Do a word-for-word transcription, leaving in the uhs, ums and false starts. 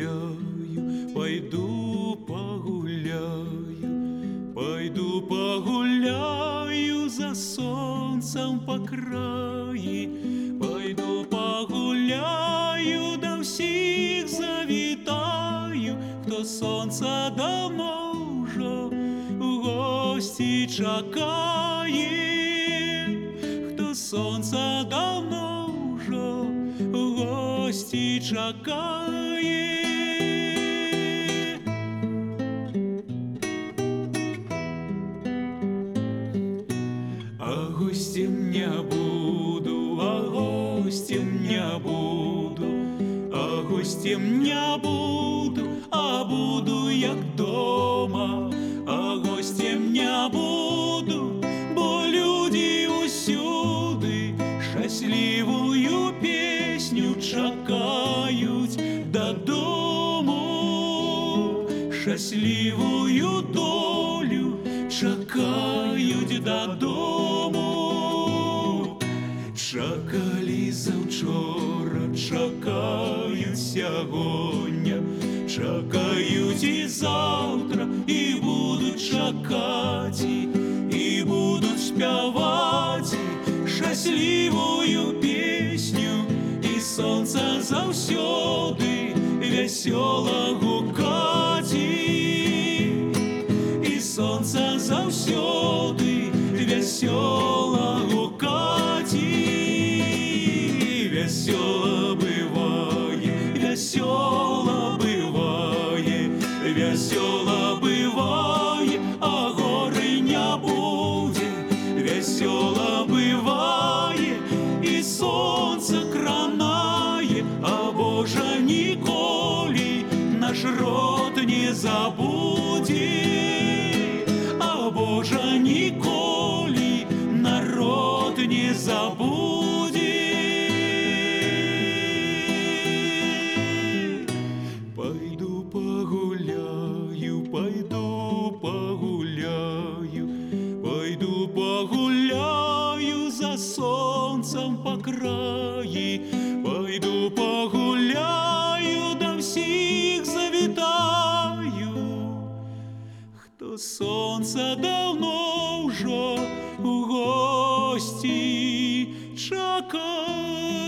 погуляю, пойду погуляю, пойду погуляю за солнцем по краї, пойду погуляю, да всіх завітаю, хто сонця давно вже у гості чекає, хто сонця давно вже у гості чекає. А гостем не буду, а гостем не буду, а гостем не буду, а буду як дома, а гостем не буду, бо люди усюди щасливую пісню чекають додому, щасливую долю чекають додому. Чекали завчора, чекають сьогодні, чекають і завтра, і будуть чекати, і будуть співати щасливую пісню, і сонце завсюди весело гукати, і сонце завсюди весело гукати. Весело бывает, весело бывает, весело бывает, а горы не будет. Весело бывает, и солнце кранает, а Боже ніколи наш род не забудет, а Боже ніколи народ не забудет. Пойду погуляю, пойду погуляю, пойду погуляю за солнцем по краї, пойду погуляю, да всіх завітаю, хто сонце давно вже у гості чекає.